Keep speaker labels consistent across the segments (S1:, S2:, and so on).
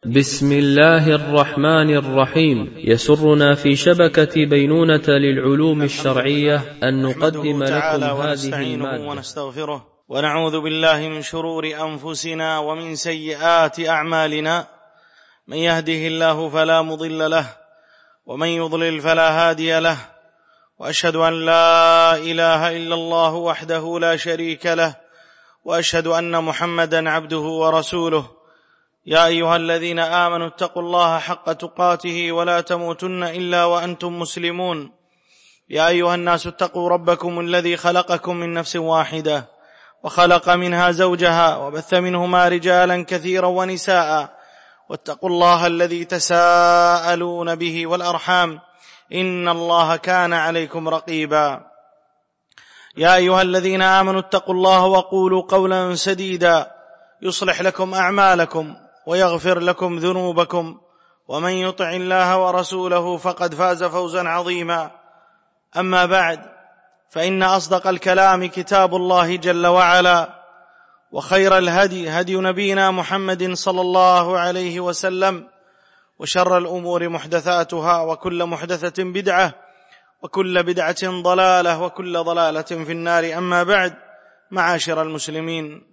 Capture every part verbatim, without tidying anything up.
S1: بسم الله الرحمن الرحيم. يسرنا في شبكة بينونة للعلوم الشرعية أن نقدم لكم هذه المادة
S2: ونستغفره ونعوذ بالله من شرور أنفسنا ومن سيئات أعمالنا، من يهده الله فلا مضل له ومن يضلل فلا هادي له، وأشهد أن لا إله إلا الله وحده لا شريك له، وأشهد أن محمدا عبده ورسوله. يا أيها الذين آمنوا اتقوا الله حق تقاته ولا تموتن إلا وأنتم مسلمون. يا أيها الناس اتقوا ربكم الذي خلقكم من نفس واحدة وخلق منها زوجها وبث منهما رجالا كثيرا ونساء، واتقوا الله الذي تساءلون به والأرحام إن الله كان عليكم رقيبا. يا أيها الذين آمنوا اتقوا الله وقولوا قولا سديدا يصلح لكم أعمالكم ويغفر لكم ذنوبكم، ومن يطع الله ورسوله فقد فاز فوزا عظيما. أما بعد، فإن أصدق الكلام كتاب الله جل وعلا، وخير الهدي هدي نبينا محمد صلى الله عليه وسلم، وشر الأمور محدثاتها، وكل محدثة بدعة، وكل بدعة ضلالة، وكل ضلالة في النار. أما بعد، معاشر المسلمين،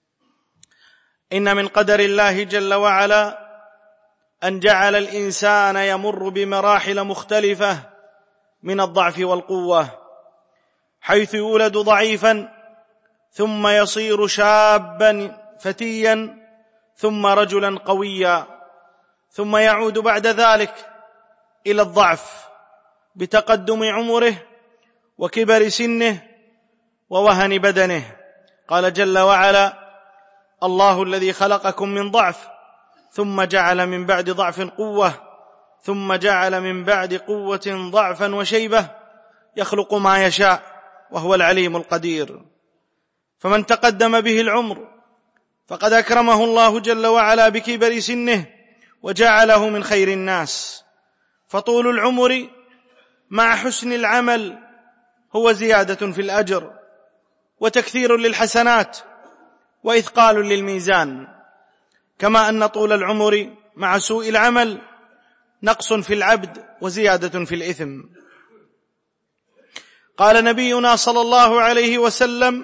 S2: إن من قدر الله جل وعلا أن جعل الإنسان يمر بمراحل مختلفة من الضعف والقوة، حيث يولد ضعيفا ثم يصير شابا فتيا ثم رجلا قويا، ثم يعود بعد ذلك إلى الضعف بتقدم عمره وكبر سنه ووهن بدنه. قال جل وعلا: الله الذي خلقكم من ضعف ثم جعل من بعد ضعف قوة ثم جعل من بعد قوة ضعفا وشيبة يخلق ما يشاء وهو العليم القدير. فمن تقدم به العمر فقد أكرمه الله جل وعلا بكبر سنه وجعله من خير الناس. فطول العمر مع حسن العمل هو زيادة في الأجر وتكثير للحسنات وإثقال للميزان، كما أن طول العمر مع سوء العمل نقص في العبد وزيادة في الإثم. قال نبينا صلى الله عليه وسلم: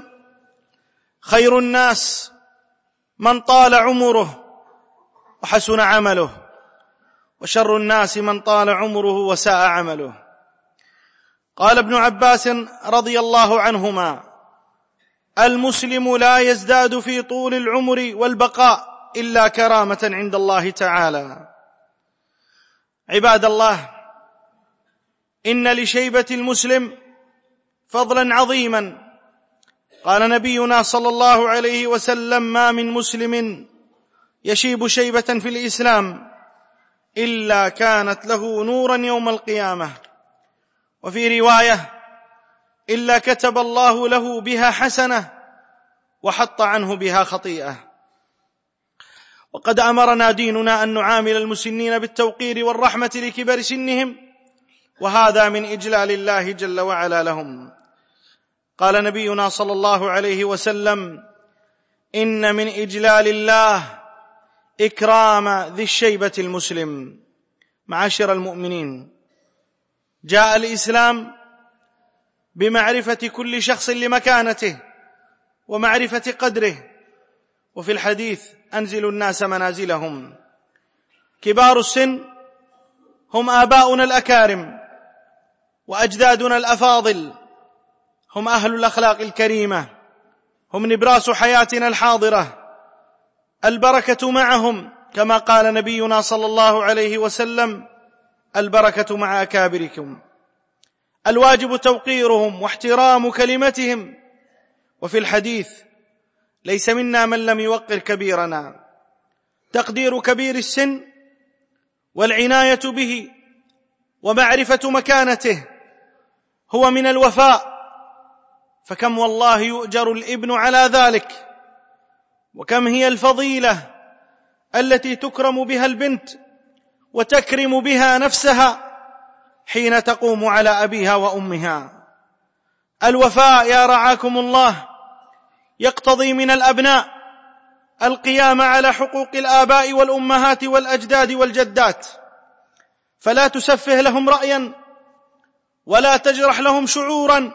S2: خير الناس من طال عمره وحسن عمله، وشر الناس من طال عمره وساء عمله. قال ابن عباس رضي الله عنهما: المسلم لا يزداد في طول العمر والبقاء إلا كرامة عند الله تعالى. عباد الله، إن لشيبة المسلم فضلا عظيما. قال نبينا صلى الله عليه وسلم: ما من مسلم يشيب شيبة في الإسلام إلا كانت له نورا يوم القيامة، وفي رواية: إلا كتب الله له بها حسنة وحط عنه بها خطيئة. وقد أمرنا ديننا أن نعامل المسنين بالتوقير والرحمة لكبر سنهم، وهذا من إجلال الله جل وعلا لهم. قال نبينا صلى الله عليه وسلم: إن من إجلال الله إكرام ذي الشيبة المسلم. معاشر المؤمنين، جاء الإسلام بمعرفة كل شخص لمكانته ومعرفة قدره، وفي الحديث: أنزلوا الناس منازلهم. كبار السن هم آباؤنا الأكارم وأجدادنا الأفاضل، هم أهل الأخلاق الكريمة، هم نبراس حياتنا الحاضرة. البركة معهم، كما قال نبينا صلى الله عليه وسلم: البركة مع أكابركم. الواجب توقيرهم واحترام كلمتهم. وفي الحديث: ليس منا من لم يوقر كبيرنا. تقدير كبير السن والعناية به ومعرفة مكانته هو من الوفاء، فكم والله يؤجر الابن على ذلك، وكم هي الفضيلة التي تكرم بها البنت وتكرم بها نفسها حين تقوم على أبيها وأمها. الوفاء يا رعاكم الله يقتضي من الأبناء القيام على حقوق الآباء والأمهات والأجداد والجدات، فلا تسفه لهم رأيا ولا تجرح لهم شعورا،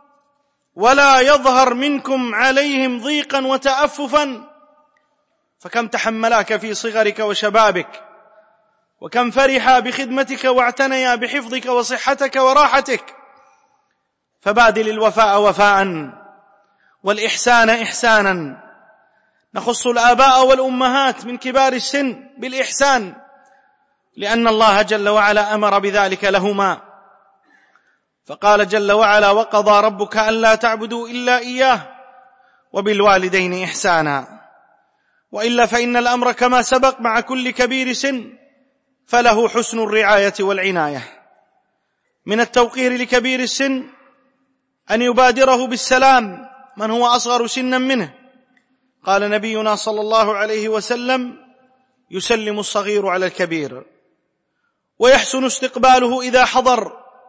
S2: ولا يظهر منكم عليهم ضيقا وتأففا، فكم تحملاك في صغرك وشبابك، وكم فرحا بخدمتك واعتنيا بحفظك وصحتك وراحتك، فبادل الوفاء وفاء والإحسان إحسانا. نخص الآباء والأمهات من كبار السن بالإحسان، لأن الله جل وعلا أمر بذلك لهما، فقال جل وعلا: وقضى ربك ألا تعبدوا إلا إياه وبالوالدين إحسانا. وإلا فإن الأمر كما سبق مع كل كبير سن فله حسن الرعاية والعناية. من التوقير لكبير السن أن يبادره بالسلام من هو أصغر سنا منه، قال نبينا صلى الله عليه وسلم: يسلم الصغير على الكبير، ويحسن استقباله إذا حضر،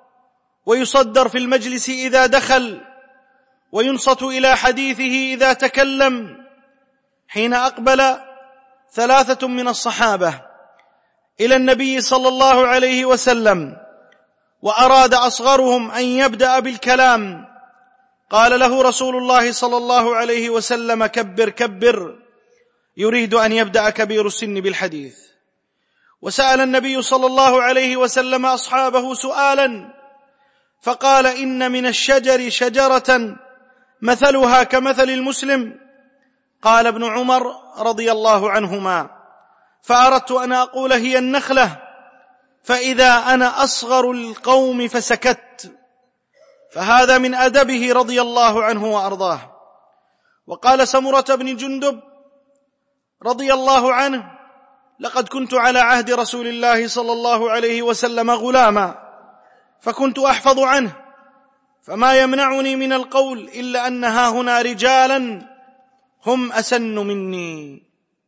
S2: ويصدر في المجلس إذا دخل، وينصت إلى حديثه إذا تكلم. حين أقبل ثلاثة من الصحابة إلى النبي صلى الله عليه وسلم وأراد أصغرهم أن يبدأ بالكلام، قال له رسول الله صلى الله عليه وسلم: كبر كبر، يريد أن يبدأ كبير السن بالحديث. وسأل النبي صلى الله عليه وسلم أصحابه سؤالا فقال: إن من الشجر شجرة مثلها كمثل المسلم. قال ابن عمر رضي الله عنهما: فأردت أن أقول هي النخلة، فإذا أنا أصغر القوم فسكت. فهذا من أدبه رضي الله عنه وأرضاه. وقال سمرة بن جندب رضي الله عنه: لقد كنت على عهد رسول الله صلى الله عليه وسلم غلاما، فكنت أحفظ عنه، فما يمنعني من القول إلا أن هاهنا رجالا هم أسن مني.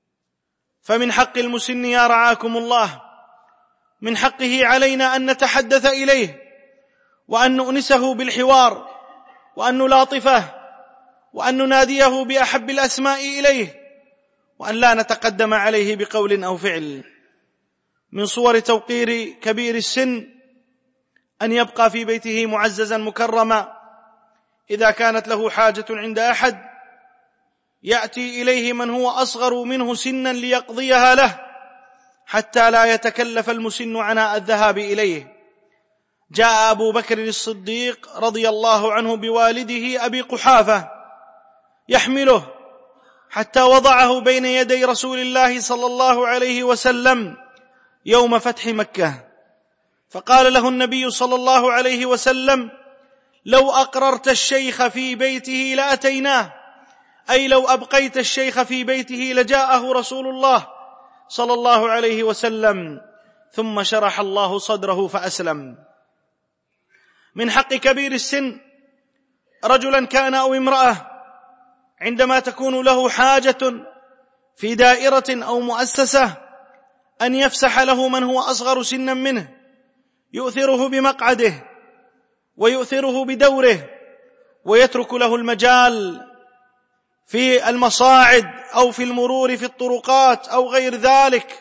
S2: فمن حق المسن يا رعاكم الله، من حقه علينا أن نتحدث إليه، وأن نؤنسه بالحوار، وأن نلاطفه، وأن نناديه بأحب الأسماء إليه، وأن لا نتقدم عليه بقول أو فعل. من صور توقير كبير السن أن يبقى في بيته معززا مكرما، إذا كانت له حاجة عند أحد يأتي إليه من هو أصغر منه سنا ليقضيها له، حتى لا يتكلف المسن عناء الذهاب إليه. جاء أبو بكر الصديق رضي الله عنه بوالده أبي قحافة يحمله حتى وضعه بين يدي رسول الله صلى الله عليه وسلم يوم فتح مكة، فقال له النبي صلى الله عليه وسلم: لو أقررت الشيخ في بيته لأتيناه، أي لو أبقيت الشيخ في بيته لجاءه رسول الله صلى الله عليه وسلم. ثم شرح الله صدره فأسلم. من حق كبير السن رجلا كان أو امرأة، عندما تكون له حاجة في دائرة أو مؤسسة أن يفسح له من هو أصغر سنا منه، يؤثره بمقعده ويؤثره بدوره، ويترك له المجال في المصاعد أو في المرور في الطرقات أو غير ذلك.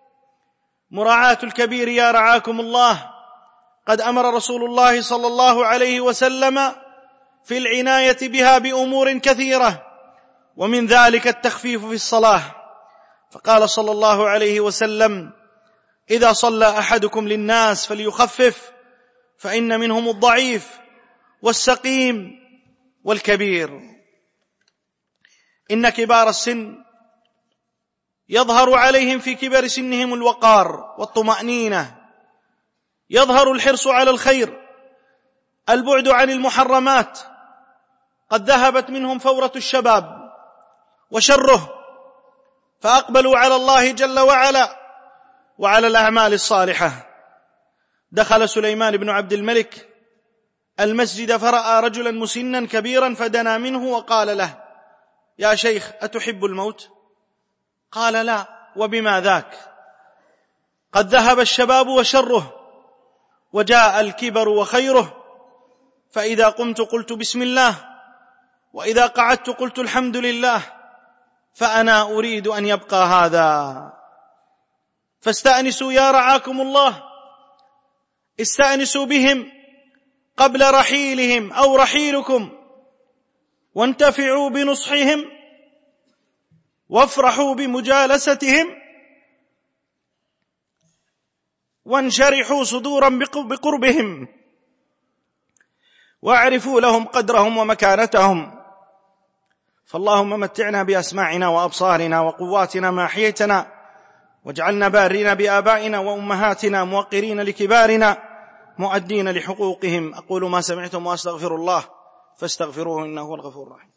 S2: مراعاة الكبير يا رعاكم الله، قد أمر رسول الله صلى الله عليه وسلم في العناية بها بأمور كثيرة، ومن ذلك التخفيف في الصلاة، فقال صلى الله عليه وسلم: إذا صلى أحدكم للناس فليخفف، فإن منهم الضعيف والسقيم والكبير. إن كبار السن يظهر عليهم في كبر سنهم الوقار والطمأنينة، يظهر الحرص على الخير، البعد عن المحرمات. قد ذهبت منهم فورة الشباب وشره، فأقبلوا على الله جل وعلا وعلى الأعمال الصالحة. دخل سليمان بن عبد الملك المسجد فرأى رجلا مسنا كبيرا، فدنا منه وقال له: يا شيخ، أتحب الموت؟ قال: لا. وبما ذاك؟ قد ذهب الشباب وشره، وجاء الكبر وخيره، فإذا قمت قلت بسم الله، وإذا قعدت قلت الحمد لله، فأنا أريد أن يبقى هذا. فاستأنسوا يا رعاكم الله، استأنسوا بهم قبل رحيلهم أو رحيلكم، وانتفعوا بنصحهم، وافرحوا بمجالستهم، وانشرحوا صدورا بقربهم، واعرفوا لهم قدرهم ومكانتهم. فاللهم متعنا بأسماعنا وأبصارنا وقواتنا ما أحييتنا، واجعلنا بارين بآبائنا وأمهاتنا، موقرين لكبارنا، مؤدين لحقوقهم. أقول ما سمعتم وأستغفر الله فاستغفروه إنه هو الغفور الرحيم.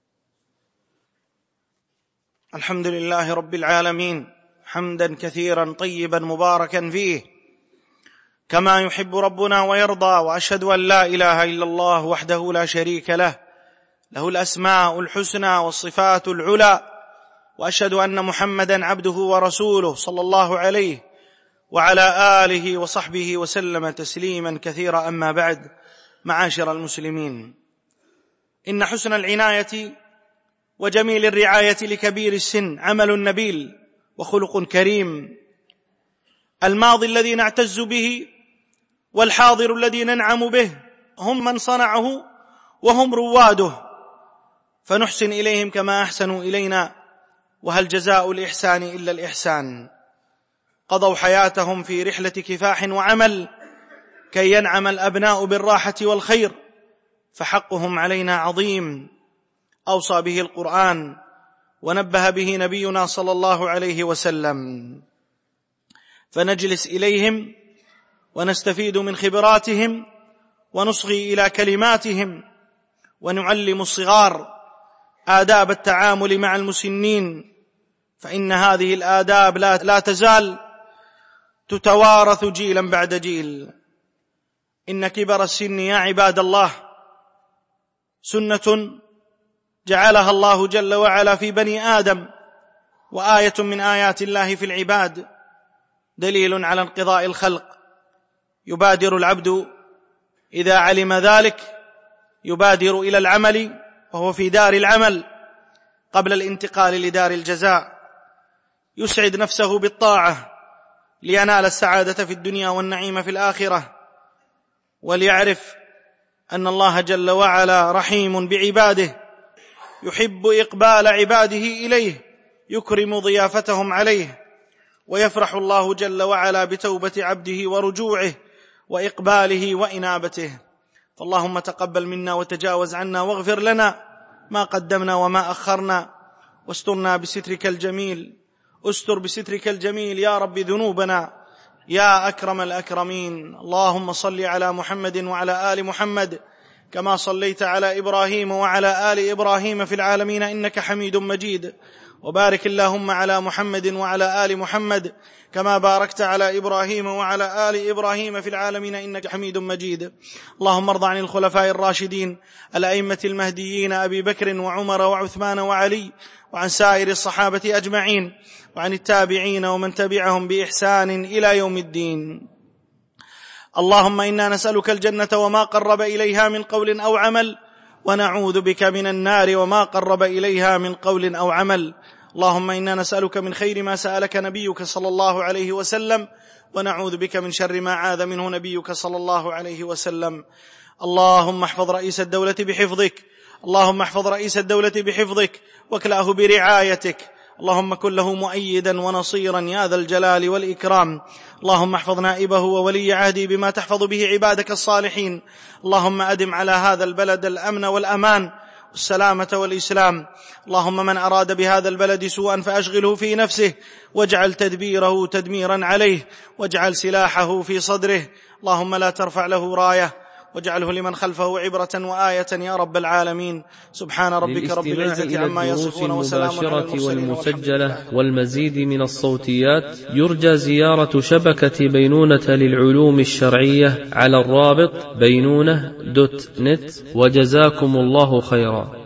S2: الحمد لله رب العالمين، حمدا كثيرا طيبا مباركا فيه كما يحب ربنا ويرضى. وأشهد أن لا إله إلا الله وحده لا شريك له، له الأسماء الحسنى والصفات العلى. وأشهد أن محمدا عبده ورسوله صلى الله عليه وعلى آله وصحبه وسلم تسليما كثيرا. أما بعد، معاشر المسلمين، إن حسن العناية وجميل الرعاية لكبير السن عمل نبيل وخلق كريم. الماضي الذي نعتز به والحاضر الذي ننعم به هم من صنعه وهم رواده، فنحسن إليهم كما أحسنوا إلينا، وهل جزاء الإحسان إلا الإحسان. قضوا حياتهم في رحلة كفاح وعمل كي ينعم الأبناء بالراحة والخير، فحقهم علينا عظيم. أوصى به القرآن ونبه به نبينا صلى الله عليه وسلم، فنجلس إليهم ونستفيد من خبراتهم ونصغي إلى كلماتهم، ونعلم الصغار آداب التعامل مع المسنين، فإن هذه الآداب لا تزال تتوارث جيلا بعد جيل. إن كبر السن يا عباد الله سنة جعلها الله جل وعلا في بني آدم، وآية من آيات الله في العباد، دليل على انقضاء الخلق. يبادر العبد إذا علم ذلك، يبادر إلى العمل وهو في دار العمل قبل الانتقال لدار الجزاء، يسعد نفسه بالطاعة لينال السعادة في الدنيا والنعيم في الآخرة، وليعرف أن الله جل وعلا رحيم بعباده، يحب إقبال عباده إليه، يكرم ضيافتهم عليه، ويفرح الله جل وعلا بتوبة عبده ورجوعه وإقباله وإنابته. فاللهم تقبل منا وتجاوز عنا، واغفر لنا ما قدمنا وما أخرنا، واسترنا بسترك الجميل، استر بسترك الجميل يا رب ذنوبنا يا أكرم الأكرمين. اللهم صل على محمد وعلى آل محمد كما صليت على إبراهيم وعلى آل إبراهيم في العالمين إنك حميد مجيد، وبارك اللهم على محمد وعلى آل محمد كما باركت على إبراهيم وعلى آل إبراهيم في العالمين إنك حميد مجيد. اللهم ارض عن الخلفاء الراشدين الأئمة المهديين أبي بكر وعمر وعثمان وعلي، وعن سائر الصحابة أجمعين، وعن التابعين ومن تبعهم بإحسان إلى يوم الدين. اللهم إنا نسألك الجنة وما قرب إليها من قول أو عمل، ونعوذ بك من النار وما قرب إليها من قول أو عمل. اللهم إنا نسألك من خير ما سألك نبيك صلى الله عليه وسلم، ونعوذ بك من شر ما عاذ منه نبيك صلى الله عليه وسلم. اللهم احفظ رئيس الدولة بحفظك، اللهم احفظ رئيس الدولة بحفظك واكلأه برعايتك. اللهم كن له مؤيدا ونصيرا يا ذا الجلال والإكرام. اللهم احفظ نائبه وولي عهده بما تحفظ به عبادك الصالحين. اللهم أدم على هذا البلد الأمن والأمان والسلامة والإسلام. اللهم من أراد بهذا البلد سوءا فأشغله في نفسه، واجعل تدبيره تدميرا عليه، واجعل سلاحه في صدره. اللهم لا ترفع له راية، واجعله لمن خلفه عبرة وآية يا رب العالمين. سبحان ربك رب العزة عما يصفون، وسلام على المرسلين
S1: والمسجلة والمزيد من الصوتيات، يرجى زيارة شبكة بينونة للعلوم الشرعية على الرابط بينونة دوت نت. وجزاكم الله خيرا.